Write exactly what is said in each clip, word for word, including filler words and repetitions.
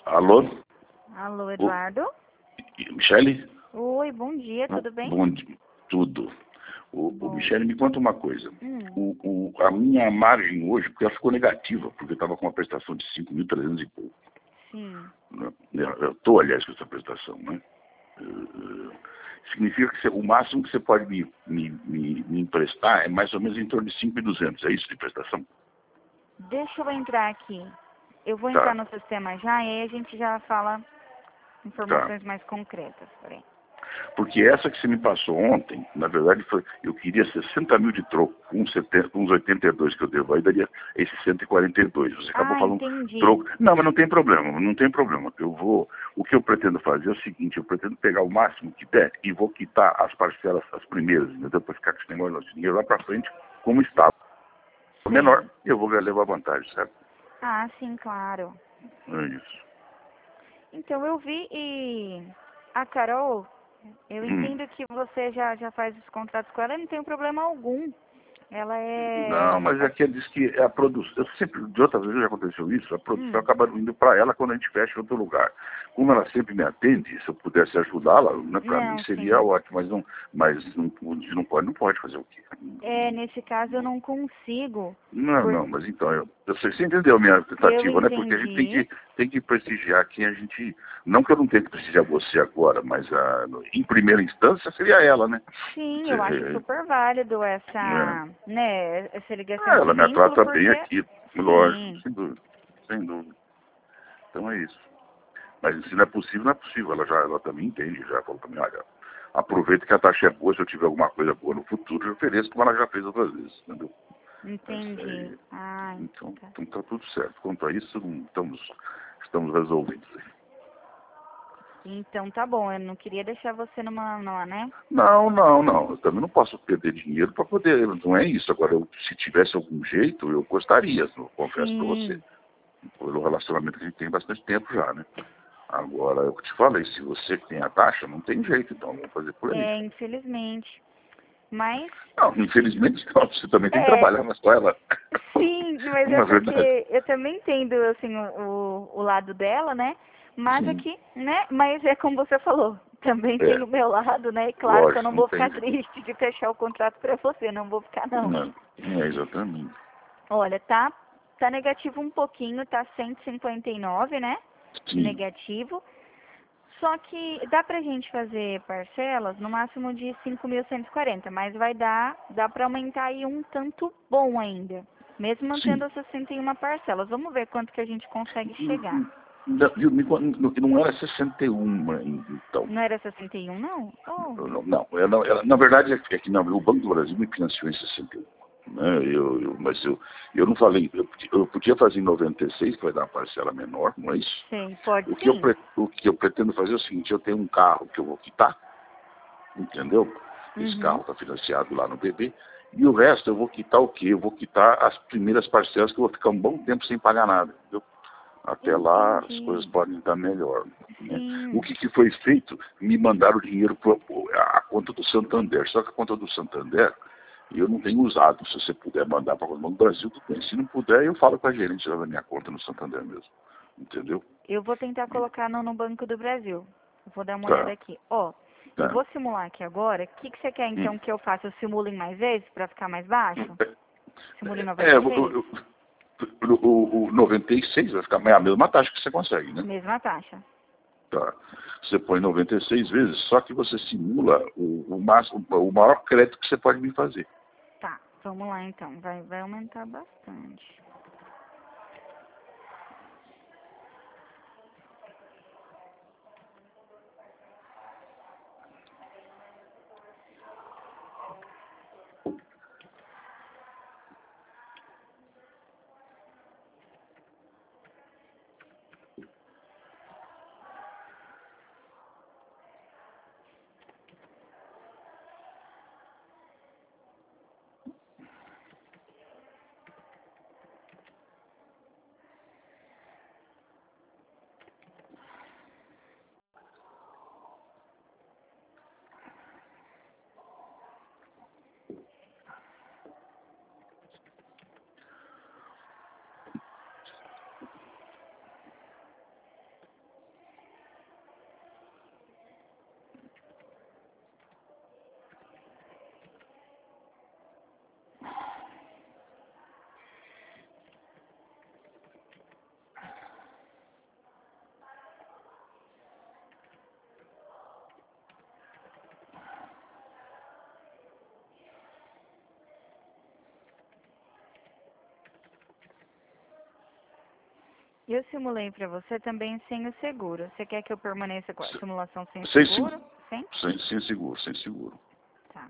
Alô? Alô, Ô, Eduardo? Michele? Oi, bom dia, tudo bem? Bom dia. Tudo. O, o Bom. Michele, me conta uma coisa. Hum. O, o, a minha margem hoje, porque ela ficou negativa, porque eu estava com uma prestação de cinco mil e trezentos e pouco. Sim. Né? Eu estou, aliás, com essa prestação, né? Uh, significa que você, o máximo que você pode me, me, me, me emprestar é mais ou menos em torno de cinco mil e duzentos. É isso de prestação? Deixa eu entrar aqui. Eu vou entrar Tá, no sistema já e aí a gente já fala tá. informações mais concretas. Peraí. Porque essa que você me passou ontem, na verdade, foi, eu queria sessenta mil de troco, com uns, setenta, uns oitenta e dois que eu devo, aí daria esses cento e quarenta e dois. Você acabou Ah, falando entendi. troco. Não, mas não tem problema, não tem problema. Eu vou, o que eu pretendo fazer é o seguinte, eu pretendo pegar o máximo que der e vou quitar as parcelas, as primeiras, entendeu? Para ficar com esse negócio de dinheiro lá para frente, como estava. O menor, Sei. eu vou levar vantagem, certo? Ah, sim, claro. É isso. Então eu vi e a Carol, eu Hum. entendo que você já, já faz os contratos com ela e não tem problema algum. Ela Não, é. mas é que ele diz que é a produção. Sempre, de outras vezes já aconteceu isso, a produção Hum. acaba indo para ela quando a gente fecha em outro lugar. Como ela sempre me atende, se eu pudesse ajudá-la, né, para mim Não, seria sim. ótimo, mas não, mas não, se não pode, não pode fazer o quê? É, nesse caso eu não consigo. Não, Por... não, mas então, eu, você, você entendeu a minha Eu tentativa, né? Porque a gente tem entendi. que, tem que prestigiar quem a gente. Não que eu não tenha que prestigiar você agora, mas a, em primeira instância seria ela, né? Sim, eu acho Você, super válido é, essa, né, essa ligação ah, de ela me vínculo, trata bem porque aqui, lógico, sim, sem dúvida, sem dúvida. Então é isso. Mas se não é possível, não é possível. Ela já ela também entende, já falou para mim, olha, aproveita que a taxa é boa, se eu tiver alguma coisa boa no futuro, eu ofereço, como ela já fez outras vezes, entendeu? Mas, entendi. é, Ah, então, tá. então tá tudo certo. Quanto a isso, não estamos, estamos resolvidos. Então tá bom, eu não queria deixar você numa, numa, né? Não, não, não. Eu também não posso perder dinheiro para poder. Não é isso. Agora, eu, se tivesse algum jeito, eu gostaria, eu confesso para você. Sim, Pelo relacionamento que a gente tem bastante tempo já, né? Agora, eu te falei, se você tem a taxa, não tem jeito, então vamos fazer por aí. é, infelizmente. Mas, Não, infelizmente não, você também tem que é, trabalhar na ela. sim, mas Não é é verdade? porque eu também entendo, assim, o, o lado dela, né? Mas Sim, aqui, né? Mas é como você falou, também tem é, o meu lado, né? E claro que eu lógico, não não vou tem ficar jeito. triste de fechar o contrato pra você, não vou ficar, não. Não, não é exatamente. Olha, tá, tá negativo um pouquinho, tá cento e cinquenta e nove, né? De Sim. negativo. Só que dá pra gente fazer parcelas no máximo de cinco mil cento e quarenta, mas vai dar, dá pra aumentar aí um tanto bom ainda. Mesmo mantendo Sim. as sessenta e uma parcelas. Vamos ver quanto que a gente consegue chegar. Não, viu, me con- não não era sessenta e um, então. Não era sessenta e um, não? Oh, Não, não, ela, não- ela- na verdade é que é que não, o Banco do Brasil me financiou em sessenta e um. Né? Eu, eu, mas eu, eu não falei, eu, podia- eu podia fazer em noventa e seis, que vai dar uma parcela menor, não é isso? sei, pode O que, eu, sim. pre- o que eu pretendo fazer é o seguinte, eu tenho um carro que eu vou quitar, entendeu? Esse Uhum. carro está financiado lá no B B, e o resto eu vou quitar o quê? Eu vou quitar as primeiras parcelas que eu vou ficar um bom tempo sem pagar nada, entendeu? Até lá as coisas Entendi. podem estar melhor. Né? O Sim. que, que foi feito? Me mandaram o dinheiro para a conta do Santander. Só que a conta do Santander eu não tenho usado. Se você puder mandar para o Banco do Brasil, tudo bem. Se não puder, eu falo com a gerente lá da minha conta no Santander mesmo. Entendeu? Eu vou tentar colocar no, no Banco do Brasil. Eu vou dar uma olhada Tá, aqui. Ó, eu tá. vou simular aqui agora. O que, que você quer Hum. então que eu faça? Eu simulo em mais vezes para ficar mais baixo? Simulo em É, noventa e o, seis? o, o, o noventa e seis vai ficar a mesma taxa que você consegue, né? Mesma taxa. Tá. Você põe noventa e seis vezes, só que você simula o, o, máximo, o maior crédito que você pode me fazer. Tá, vamos lá então. Vai, vai aumentar bastante. Eu simulei para você também sem o seguro. Você quer que eu permaneça com a Se- simulação sem o Sem, seguro? se- Sim? sem, sem seguro, sem seguro. Tá.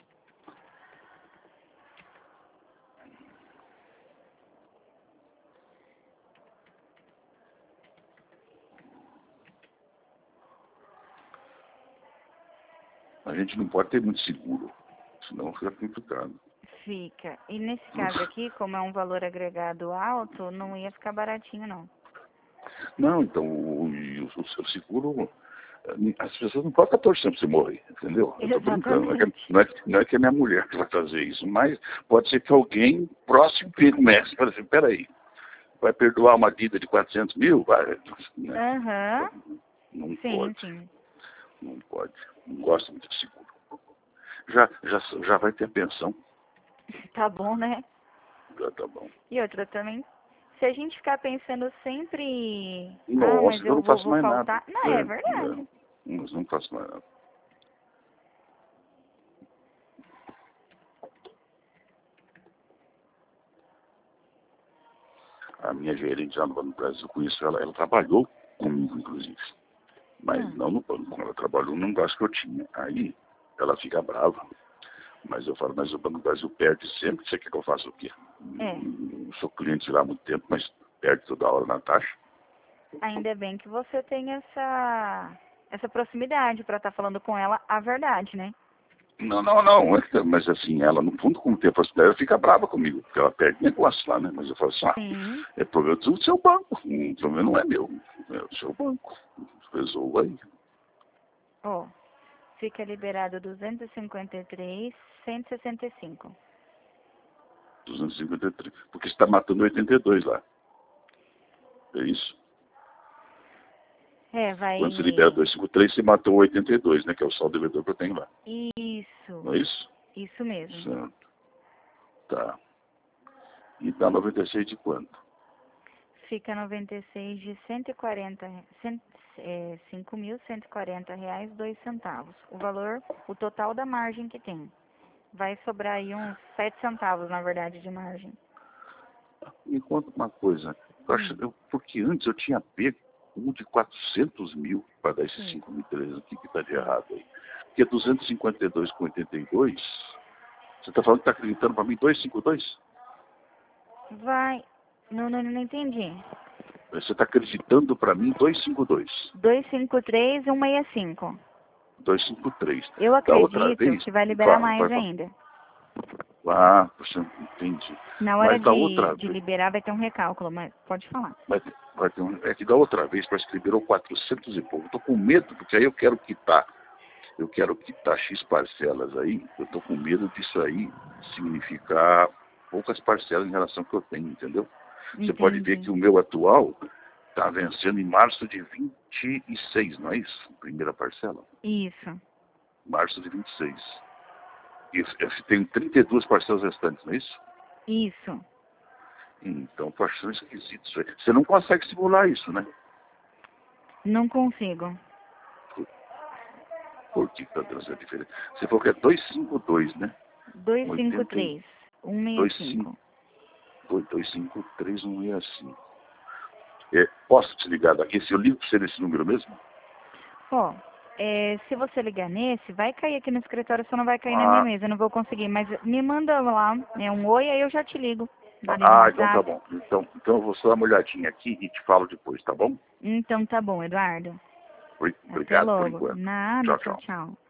A gente não pode ter muito seguro, senão fica complicado. Fica. E nesse caso aqui, como é um valor agregado alto, não ia ficar baratinho, não. Não, então, o, e o, o seu seguro, eh, as pessoas não podem estar torcendo para você morrer, entendeu? Eu tô brincando, não é, que, não, é, que- não é que é minha mulher que vai fazer isso, mas pode ser que alguém próximo comece, para dizer, peraí, vai perdoar uma dívida de quatrocentos mil? Vai, né? Aham. Não Sim, pode, sim. não pode, não gosto muito de seguro. Já, já, já vai ter a pensão, Tá bom, né? já tá bom. E outra também, se a gente ficar pensando sempre, ah, Nossa, mas eu eu não vou, faço vou mais nada. faltar. Não, é É, verdade. é, mas não faço mais nada. A minha gerente lá no Banco do Brasil, com isso, ela, ela trabalhou comigo, inclusive. Mas Hum. não no banco, ela trabalhou num negócio que eu tinha. Aí ela fica brava. Mas eu falo, mas o Banco do Brasil perde sempre. Você quer que eu faça o quê? É. Não sou cliente lá há muito tempo, mas perde toda hora na taxa. Ainda bem que você tem essa, essa proximidade para estar falando com ela a verdade, né? Não, não, não. é que- Mas assim, ela no fundo, como tem a facilidade, ela fica brava comigo, porque ela perde negócio lá, né? Mas eu falo assim, ah, Sim. é problema do seu banco. O problema não é meu, é do seu banco. Resolva aí. Ó, fica liberado duzentos e cinquenta e três, cento e sessenta e cinco. duzentos e cinquenta e três. Porque você está matando oitenta e dois lá. É isso? É, vai. Quando você libera duzentos e cinquenta e três, você matou oitenta e dois, né? Que é o saldo devedor que eu tenho lá. Isso. Não é isso? Isso mesmo. Certo. Tá. E dá noventa e seis de quanto? Fica noventa e seis de cento e quarenta, cem, é, cinco mil cento e quarenta reais, dois centavos. O valor, o total da margem que tem. Vai sobrar aí uns sete centavos, na verdade, de margem. Me conta uma coisa. Eu acho, Hum. eu, porque antes eu tinha pego um de quatrocentos mil para dar esses Sim. cinco mil e trezentos. O que que está de errado aí? Porque duzentos e cinquenta e dois com oitenta e dois, você está falando que está acreditando para mim duzentos e cinquenta e dois? Vai. Não, não, não entendi. Você está acreditando para mim duzentos e cinquenta e dois. duzentos e cinquenta e três, cento e sessenta e cinco. duzentos e cinquenta e três. Eu Da outra acredito vez, que vai liberar fala, mais vai falar. ainda. Ah, você entende. Na hora Mas da de, outra de vez, liberar vai ter um recálculo, mas pode falar. vai ter, vai ter um, é que da outra vez parece que liberou quatrocentos e pouco. Eu tô com medo, porque aí eu quero quitar, eu quero quitar X parcelas aí, eu tô com medo disso aí significar poucas parcelas em relação ao que eu tenho, entendeu? Você pode ver Entendi. que o meu atual está vencendo em março de vinte e seis, não é isso? Primeira parcela. Isso. Março de vinte e seis. E eu tenho trinta e duas parcelas restantes, não é isso? Isso. Então, tô achando esquisito isso aí. Você não consegue simular isso, né? Não consigo. Por que está dando essa diferença? Você falou que é duzentos e cinquenta e dois, né? duzentos e cinquenta e três, cento e sessenta e cinco. duzentos e cinquenta e três, cento e sessenta e cinco. É, posso te ligar daqui? Se eu ligo para você nesse número mesmo? Ó, é, se você ligar nesse, vai cair aqui no escritório, só não vai cair na minha Ah, mesa, eu não vou conseguir. Mas me manda lá, né, um oi, aí eu já te ligo. Ali no ah, então tá WhatsApp. bom. Então, então eu vou só dar uma olhadinha aqui e te falo depois, tá bom? Então tá bom, Eduardo. Até Obrigado por logo. enquanto. Nada, Tchau, tchau, tchau. tchau.